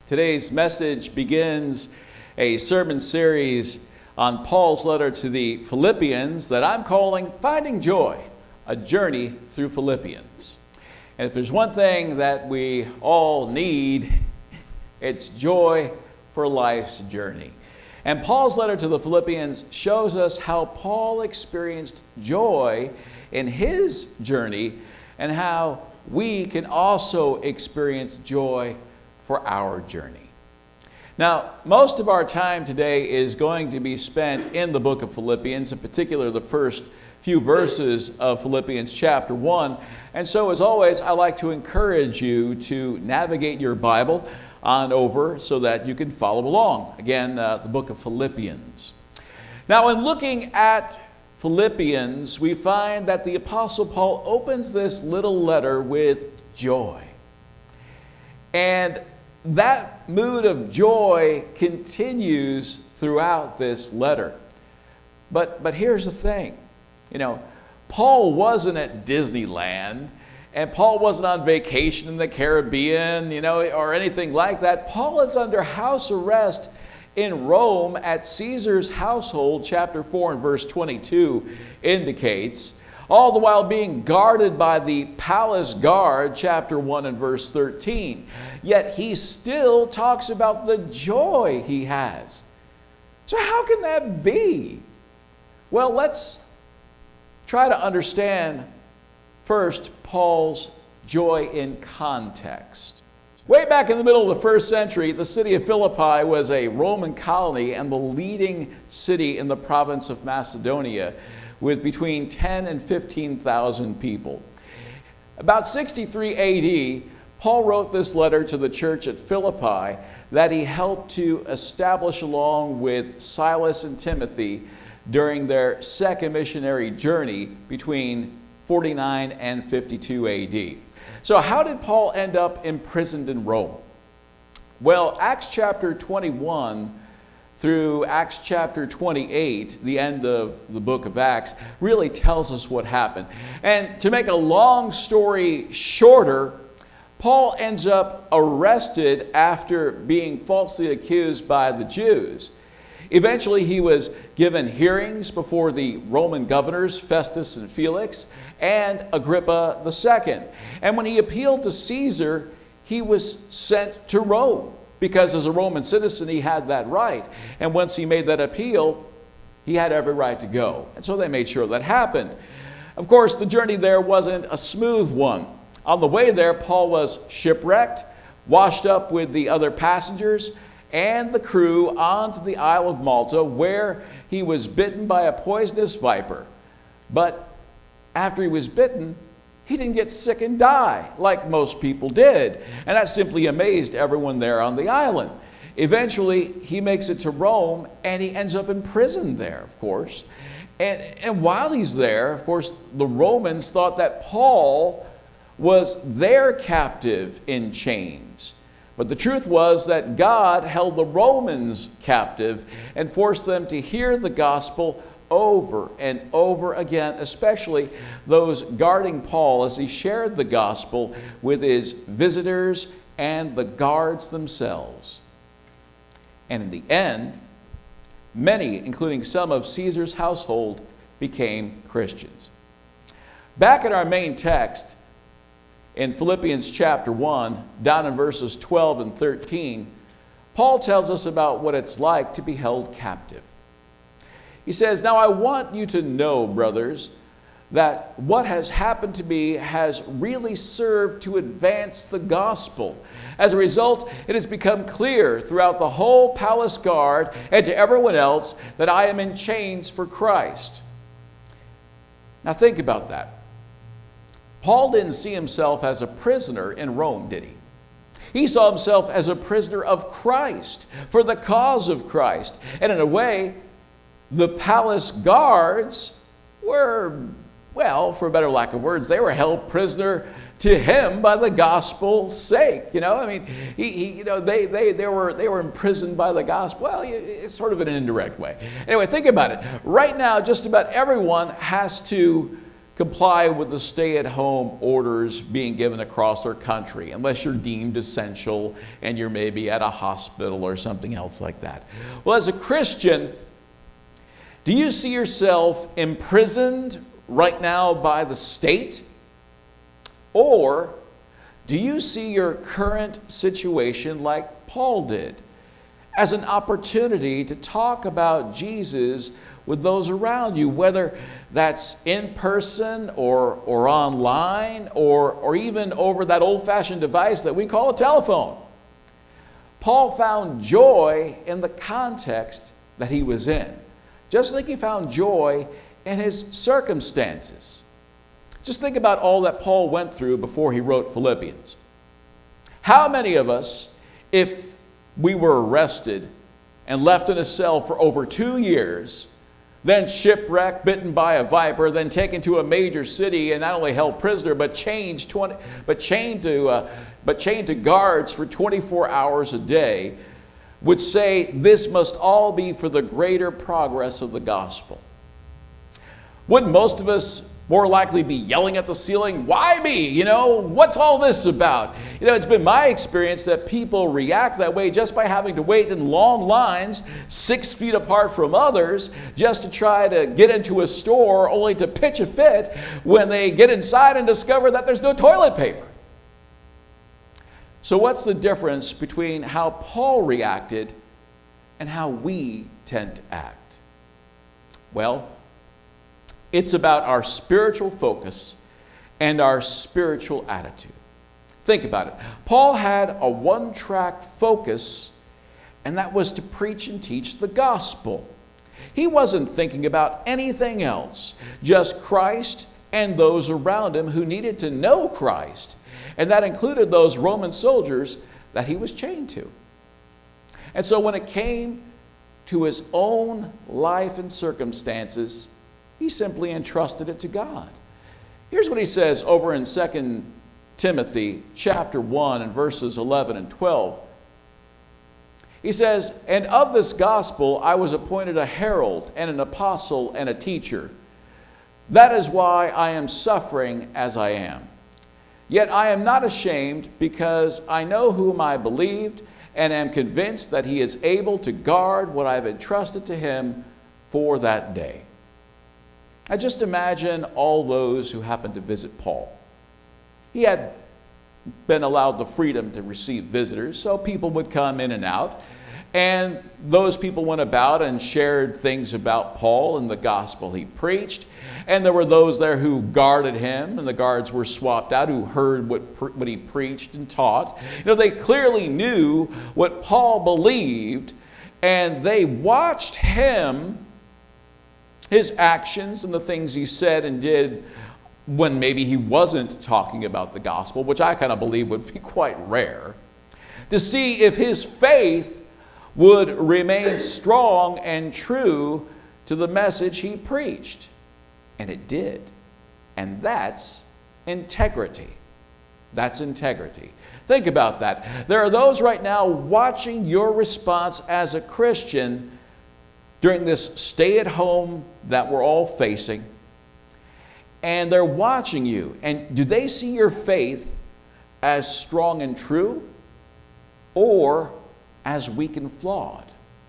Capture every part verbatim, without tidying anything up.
Today's message begins a sermon series on Paul's letter to the Philippians that I'm calling Finding Joy, a Journey Through Philippians. And if there's one thing that we all need, it's joy for life's journey. And Paul's letter to the Philippians shows us how Paul experienced joy in his journey and how we can also experience joy for our journey. Now, most of our time today is going to be spent in the book of Philippians, in particular the first few verses of Philippians chapter one. And so, as always, I like to encourage you to navigate your Bible on over so that you can follow along. Again, uh, the book of Philippians. Now, in looking at Philippians, we find that the Apostle Paul opens this little letter with joy. And that mood of joy continues throughout this letter. But, but here's the thing. You know, Paul wasn't at Disneyland, and Paul wasn't on vacation in the Caribbean, you know, or anything like that. Paul is under house arrest in Rome at Caesar's household. Chapter four and verse twenty-two indicates, all the while being guarded by the palace guard, chapter one and verse thirteen. Yet he still talks about the joy he has. So how can that be? Well, let's try to understand first Paul's joy in context. Way back in the middle of the first century, the city of Philippi was a Roman colony and the leading city in the province of Macedonia, with between ten and fifteen thousand people. About sixty-three A D, Paul wrote this letter to the church at Philippi that he helped to establish along with Silas and Timothy during their second missionary journey between forty-nine and fifty-two A D. So how did Paul end up imprisoned in Rome? Well, Acts chapter twenty-one through Acts chapter twenty-eight, the end of the book of Acts, really tells us what happened. And to make a long story shorter, Paul ends up arrested after being falsely accused by the Jews. Eventually, he was given hearings before the Roman governors, Festus and Felix, and Agrippa the Second. And when he appealed to Caesar, he was sent to Rome, because as a Roman citizen, he had that right. And once he made that appeal, he had every right to go. And so they made sure that happened. Of course, the journey there wasn't a smooth one. On the way there, Paul was shipwrecked, washed up with the other passengers and the crew onto the Isle of Malta, where he was bitten by a poisonous viper. But after he was bitten, he didn't get sick and die like most people did. And that simply amazed everyone there on the island. Eventually, he makes it to Rome, and he ends up imprisoned there, of course. And, and while he's there, of course, the Romans thought that Paul was their captive in chains. But the truth was that God held the Romans captive and forced them to hear the gospel over and over again, especially those guarding Paul as he shared the gospel with his visitors and the guards themselves. And in the end, many, including some of Caesar's household, became Christians. Back in our main text, in Philippians chapter one, down in verses twelve and thirteen, Paul tells us about what it's like to be held captive. He says, "Now I want you to know, brothers, that what has happened to me has really served to advance the gospel. As a result, it has become clear throughout the whole palace guard and to everyone else that I am in chains for Christ." Now think about that. Paul didn't see himself as a prisoner in Rome, did he? He saw himself as a prisoner of Christ, for the cause of Christ. And in a way, the palace guards were, well, for a better lack of words, they were held prisoner to him by the gospel's sake. You know, I mean, he, he you know, they, they, they were, they were imprisoned by the gospel. Well, it's sort of in an indirect way. Anyway, think about it. Right now, just about everyone has to comply with the stay-at-home orders being given across our country, unless you're deemed essential and you're maybe at a hospital or something else like that. Well, as a Christian, do you see yourself imprisoned right now by the state? Or do you see your current situation like Paul did, as an opportunity to talk about Jesus with those around you, whether that's in person or, or online or, or even over that old-fashioned device that we call a telephone? Paul found joy in the context that he was in, just like he found joy in his circumstances. Just think about all that Paul went through before he wrote Philippians. How many of us, if we were arrested and left in a cell for over two years, then shipwrecked, bitten by a viper, then taken to a major city and not only held prisoner, but chained, twenty, but chained to, uh, but chained to guards for twenty-four hours a day, would say this must all be for the greater progress of the gospel? Wouldn't most of us more likely be yelling at the ceiling, "Why me? You know, what's all this about?" You know, it's been my experience that people react that way just by having to wait in long lines six feet apart from others just to try to get into a store, only to pitch a fit when they get inside and discover that there's no toilet paper. So what's the difference between how Paul reacted and how we tend to act? Well, it's about our spiritual focus and our spiritual attitude. Think about it. Paul had a one-track focus, and that was to preach and teach the gospel. He wasn't thinking about anything else, just Christ and those around him who needed to know Christ. And that included those Roman soldiers that he was chained to. And so when it came to his own life and circumstances, he simply entrusted it to God. Here's what he says over in Second Timothy chapter one and verses eleven and twelve. He says, "And of this gospel I was appointed a herald and an apostle and a teacher. That is why I am suffering as I am. Yet I am not ashamed, because I know whom I believed and am convinced that he is able to guard what I have entrusted to him for that day." I just imagine all those who happened to visit Paul. He had been allowed the freedom to receive visitors, so people would come in and out. And those people went about and shared things about Paul and the gospel he preached. And there were those there who guarded him, and the guards were swapped out, who heard what, what he preached and taught. You know, they clearly knew what Paul believed, and they watched him, his actions and the things he said and did when maybe he wasn't talking about the gospel, which I kind of believe would be quite rare, to see if his faith would remain strong and true to the message he preached. And it did. And that's integrity. That's integrity. Think about that. There are those right now watching your response as a Christian during this stay-at-home that we're all facing. And they're watching you. And do they see your faith as strong and true, or as weak and flawed?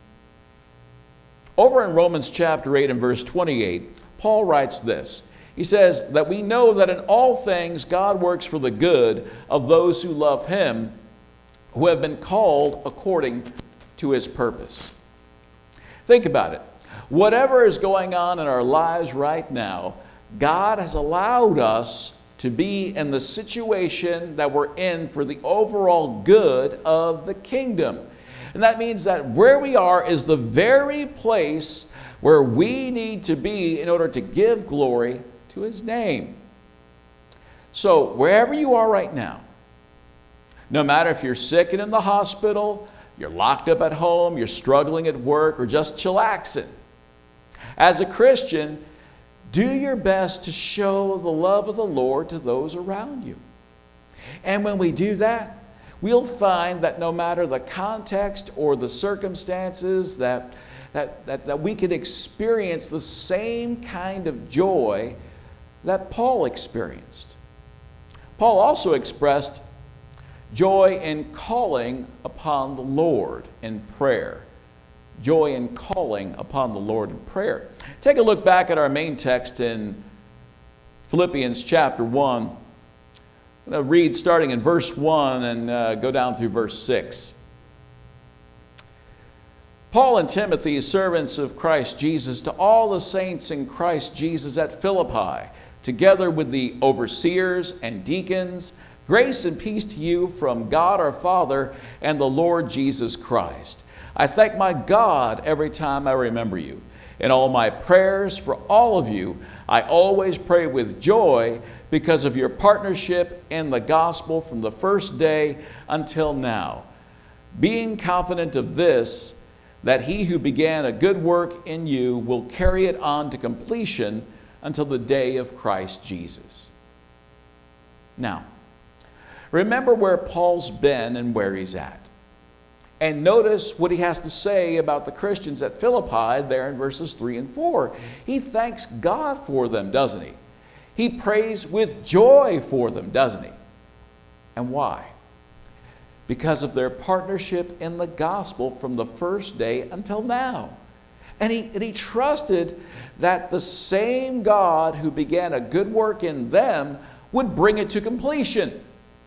Over in Romans chapter eight and verse twenty-eight, Paul writes this. He says that we know that in all things God works for the good of those who love him, who have been called according to his purpose. Think about it. Whatever is going on in our lives right now, God has allowed us to be in the situation that we're in for the overall good of the kingdom. And that means that where we are is the very place where we need to be in order to give glory to his name. So wherever you are right now, no matter if you're sick and in the hospital, you're locked up at home, you're struggling at work, or just chillaxing, as a Christian, do your best to show the love of the Lord to those around you. And when we do that, we'll find that no matter the context or the circumstances, that, that, that, that we can experience the same kind of joy that Paul experienced. Paul also expressed joy in calling upon the Lord in prayer. Joy in calling upon the Lord in prayer. Take a look back at our main text in Philippians chapter one. I'm going to read starting in verse one and uh, go down through verse six. Paul and Timothy, servants of Christ Jesus, to all the saints in Christ Jesus at Philippi, together with the overseers and deacons, grace and peace to you from God our Father and the Lord Jesus Christ. I thank my God every time I remember you. In all my prayers for all of you, I always pray with joy because of your partnership in the gospel from the first day until now, being confident of this, that he who began a good work in you will carry it on to completion until the day of Christ Jesus. Now, remember where Paul's been and where he's at. And notice what he has to say about the Christians at Philippi there in verses three and four. He thanks God for them, doesn't he? He prays with joy for them, doesn't he? And why? Because of their partnership in the gospel from the first day until now. And he, and he trusted that the same God who began a good work in them would bring it to completion.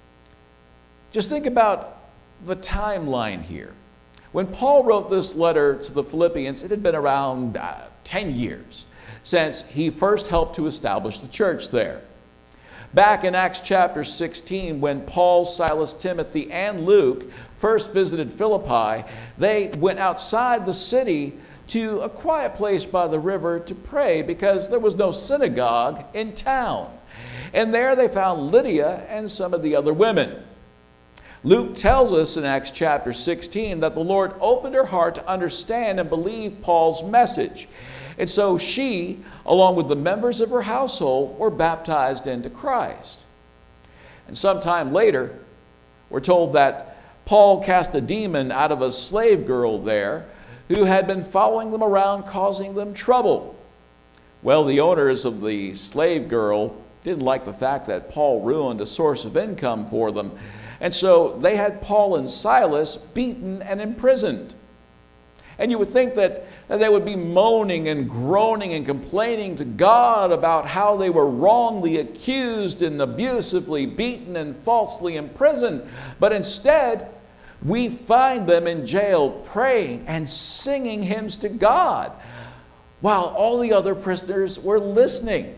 Just think about the timeline here. When Paul wrote this letter to the Philippians, it had been around uh, ten years since he first helped to establish the church there. Back in Acts chapter sixteen, when Paul, Silas, Timothy, and Luke first visited Philippi, they went outside the city to a quiet place by the river to pray because there was no synagogue in town. And there they found Lydia and some of the other women. Luke tells us in Acts chapter sixteen that the Lord opened her heart to understand and believe Paul's message. And so she, along with the members of her household, were baptized into Christ. And sometime later, we're told that Paul cast a demon out of a slave girl there who had been following them around, causing them trouble. Well, the owners of the slave girl didn't like the fact that Paul ruined a source of income for them. And so they had Paul and Silas beaten and imprisoned. And you would think that they would be moaning and groaning and complaining to God about how they were wrongly accused and abusively beaten and falsely imprisoned. But instead, we find them in jail praying and singing hymns to God while all the other prisoners were listening.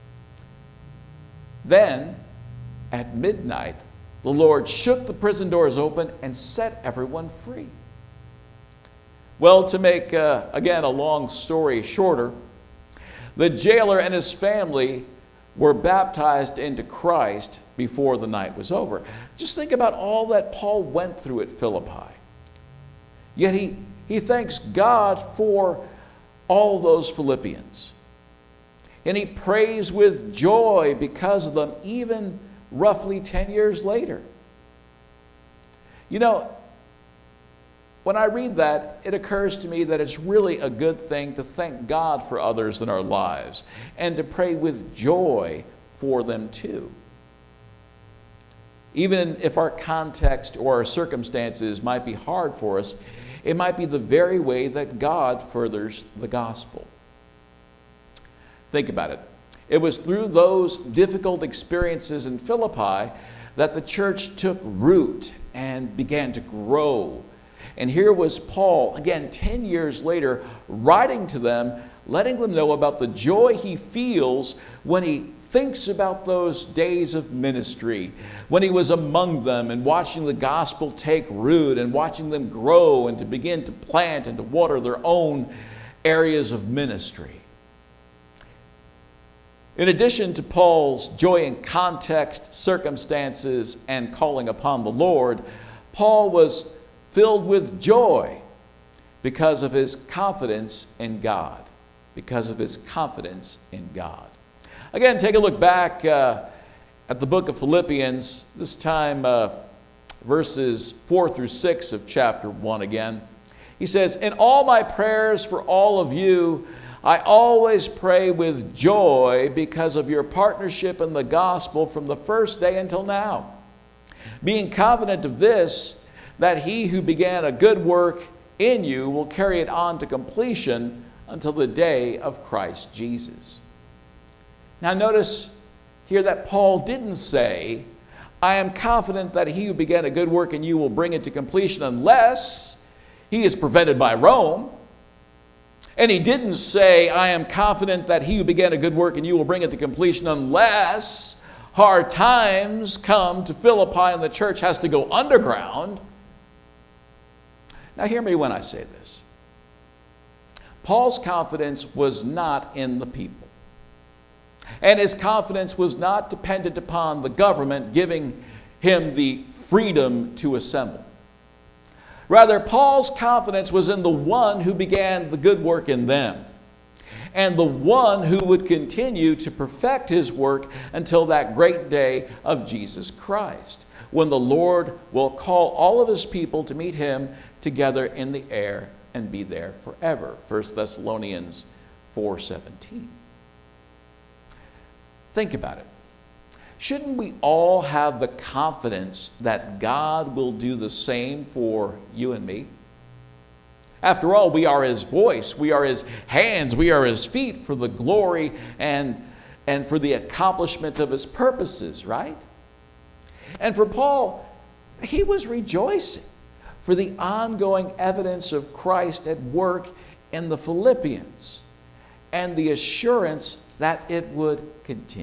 Then, at midnight, the Lord shook the prison doors open and set everyone free. Well, to make, uh, again, a long story shorter, the jailer and his family were baptized into Christ before the night was over. Just think about all that Paul went through at Philippi. Yet he, he thanks God for all those Philippians. And he prays with joy because of them, even roughly ten years later. You know, when I read that, it occurs to me that it's really a good thing to thank God for others in our lives and to pray with joy for them too. Even if our context or our circumstances might be hard for us, it might be the very way that God furthers the gospel. Think about it. It was through those difficult experiences in Philippi that the church took root and began to grow. And here was Paul, again, ten years later, writing to them, letting them know about the joy he feels when he thinks about those days of ministry, when he was among them and watching the gospel take root and watching them grow and to begin to plant and to water their own areas of ministry. In addition to Paul's joy in context, circumstances, and calling upon the Lord, Paul was filled with joy because of his confidence in God. Because of his confidence in God. Again, take a look back uh, at the book of Philippians, this time uh, verses four through six of chapter one again. He says, "In all my prayers for all of you, I always pray with joy because of your partnership in the gospel from the first day until now. Being confident of this, that he who began a good work in you will carry it on to completion until the day of Christ Jesus. Now notice here that Paul didn't say, I am confident that he who began a good work in you will bring it to completion unless he is prevented by Rome. And he didn't say, I am confident that he who began a good work in you will bring it to completion unless hard times come to Philippi and the church has to go underground. Now hear me when I say this. Paul's confidence was not in the people. And his confidence was not dependent upon the government giving him the freedom to assemble. Rather, Paul's confidence was in the one who began the good work in them, and the one who would continue to perfect his work until that great day of Jesus Christ, when the Lord will call all of his people to meet him together in the air and be there forever. First Thessalonians four seventeen. Think about it. Shouldn't we all have the confidence that God will do the same for you and me? After all, we are his voice, we are his hands, we are his feet for the glory and, and for the accomplishment of his purposes, right? And for Paul, he was rejoicing for the ongoing evidence of Christ at work in the Philippians and the assurance that it would continue.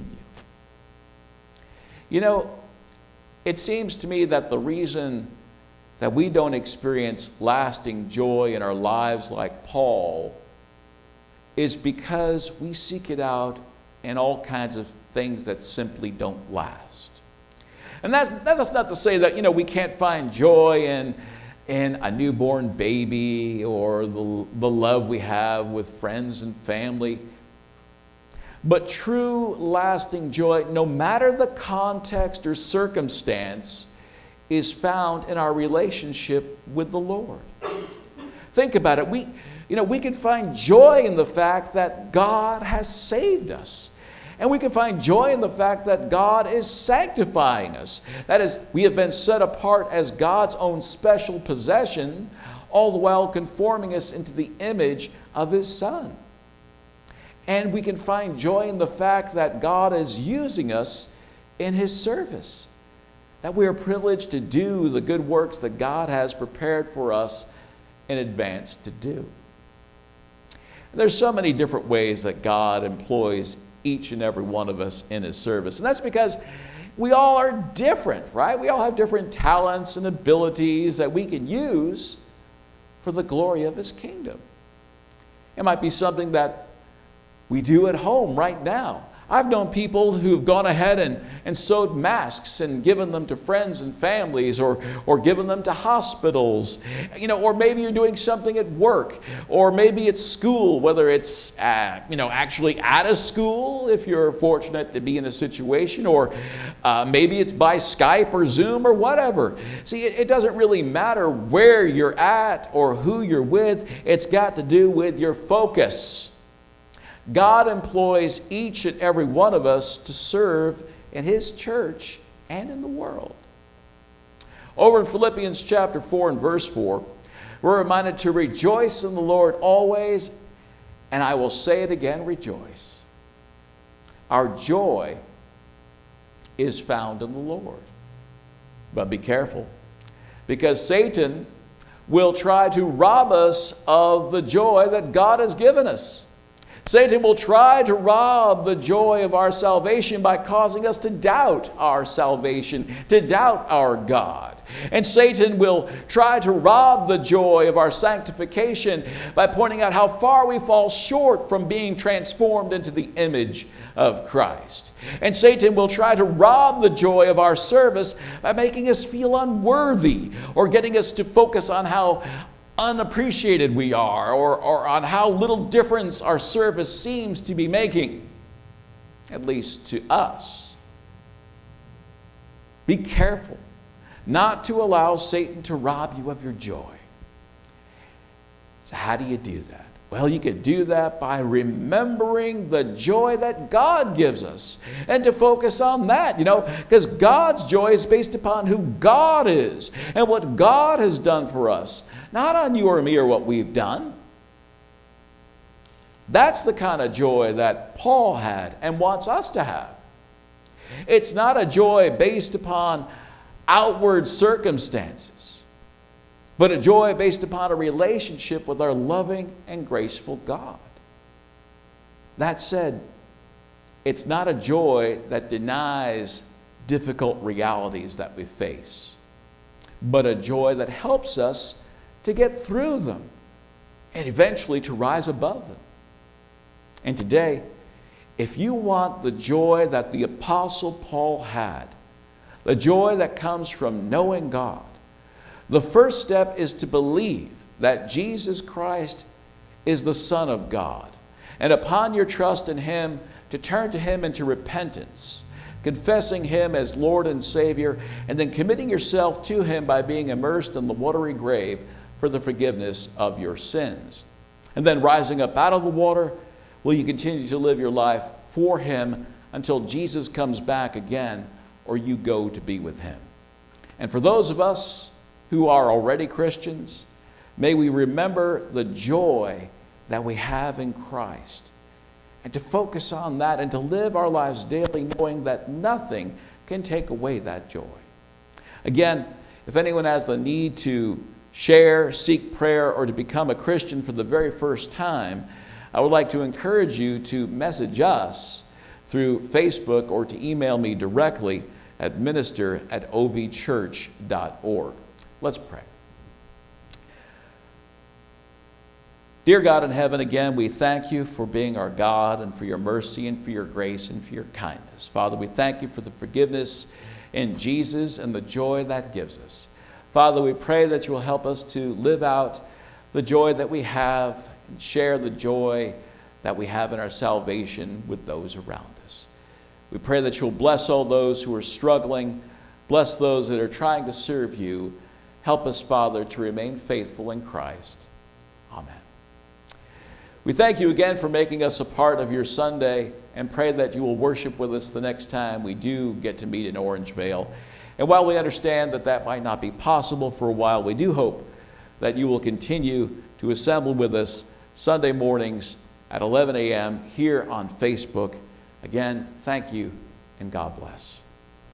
You know, it seems to me that the reason that we don't experience lasting joy in our lives like Paul is because we seek it out in all kinds of things that simply don't last. And that's, that's not to say that, you know, we can't find joy in, in a newborn baby or the, the love we have with friends and family. But true lasting joy, no matter the context or circumstance, is found in our relationship with the Lord. Think about it. We, you know, we can find joy in the fact that God has saved us. And we can find joy in the fact that God is sanctifying us. That is, we have been set apart as God's own special possession, all the while conforming us into the image of his Son. And we can find joy in the fact that God is using us in his service, that we are privileged to do the good works that God has prepared for us in advance to do. And there's so many different ways that God employs each and every one of us in his service. And that's because we all are different, right? We all have different talents and abilities that we can use for the glory of his kingdom. It might be something that we do at home right now. I've known people who've gone ahead and, and sewed masks and given them to friends and families, or, or given them to hospitals. You know, or maybe you're doing something at work, or maybe it's school, whether it's uh, you know, actually at a school if you're fortunate to be in a situation, or uh, maybe it's by Skype or Zoom or whatever. See, it, it doesn't really matter where you're at or who you're with. It's got to do with your focus. God employs each and every one of us to serve in his church and in the world. Over in Philippians chapter four and verse four, we're reminded to rejoice in the Lord always, and I will say it again, rejoice. Our joy is found in the Lord. But be careful, because Satan will try to rob us of the joy that God has given us. Satan will try to rob the joy of our salvation by causing us to doubt our salvation, to doubt our God. And Satan will try to rob the joy of our sanctification by pointing out how far we fall short from being transformed into the image of Christ. And Satan will try to rob the joy of our service by making us feel unworthy, or getting us to focus on how unappreciated we are, or, or on how little difference our service seems to be making, at least to us. Be careful not to allow Satan to rob you of your joy. So how do you do that? Well, you could do that by remembering the joy that God gives us and to focus on that, you know, because God's joy is based upon who God is and what God has done for us, not on you or me or what we've done. That's the kind of joy that Paul had and wants us to have. It's not a joy based upon outward circumstances, but a joy based upon a relationship with our loving and graceful God. That said, it's not a joy that denies difficult realities that we face, but a joy that helps us to get through them and eventually to rise above them. And today, if you want the joy that the Apostle Paul had, the joy that comes from knowing God, the first step is to believe that Jesus Christ is the Son of God. And upon your trust in Him, to turn to Him into repentance, confessing Him as Lord and Savior, and then committing yourself to Him by being immersed in the watery grave for the forgiveness of your sins. And then rising up out of the water, will you continue to live your life for Him until Jesus comes back again or you go to be with Him. And for those of us who are already Christians, may we remember the joy that we have in Christ and to focus on that and to live our lives daily knowing that nothing can take away that joy. Again, if anyone has the need to share, seek prayer, or to become a Christian for the very first time, I would like to encourage you to message us through Facebook or to email me directly at minister at o v church dot org. Let's pray. Dear God in heaven, again, we thank you for being our God and for your mercy and for your grace and for your kindness. Father, we thank you for the forgiveness in Jesus and the joy that gives us. Father, we pray that you will help us to live out the joy that we have and share the joy that we have in our salvation with those around us. We pray that you'll bless all those who are struggling, bless those that are trying to serve you. Help us, Father, to remain faithful in Christ. Amen. We thank you again for making us a part of your Sunday and pray that you will worship with us the next time we do get to meet in Orangevale. And while we understand that that might not be possible for a while, we do hope that you will continue to assemble with us Sunday mornings at eleven a.m. here on Facebook. Again, thank you and God bless.